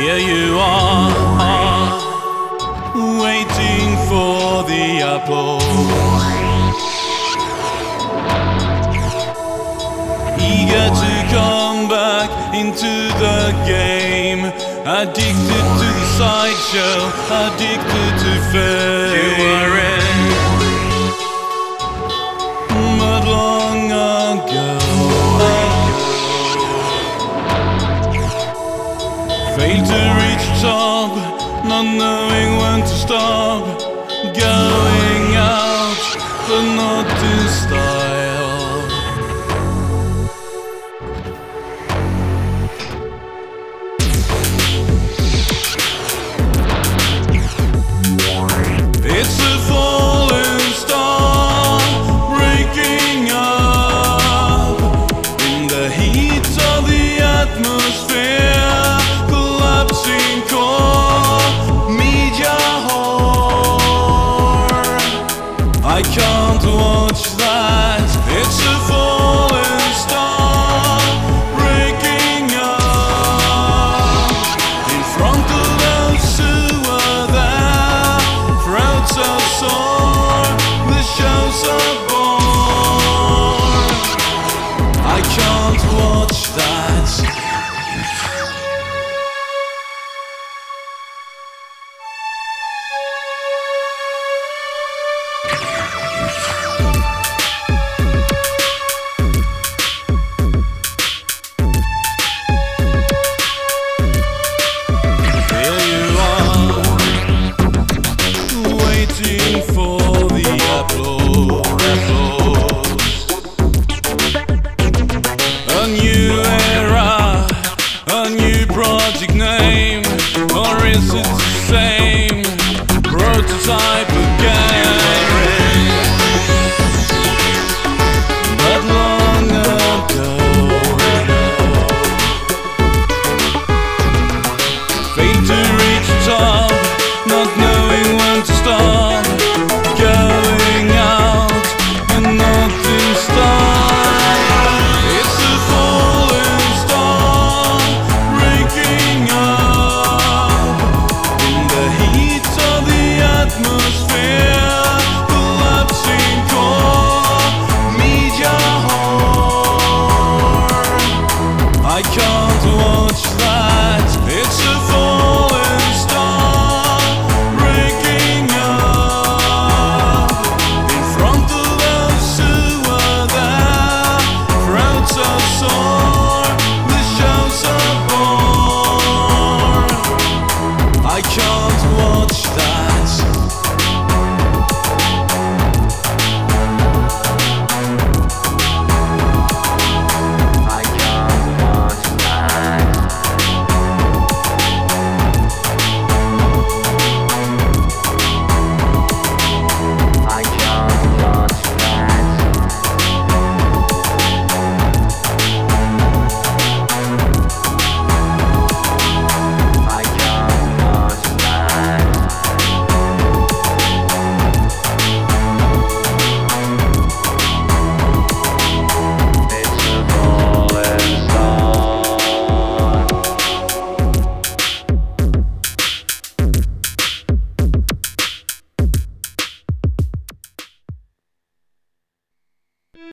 Here you are, waiting for the applause, eager to come back into the game, addicted to the sideshow, addicted to fame. You were in, but long ago, failed to reach the top, not knowing when to stop, going out, but not in style. It's a falling star breaking up in the heat of the atmosphere, collapsing core, media whore. I can't watch that. It's a falling star breaking up in front of those who were there. Crowds are sore, the shows are born. I can't watch that. Waiting for the applause. A new era, a new project name, or is it the same prototype?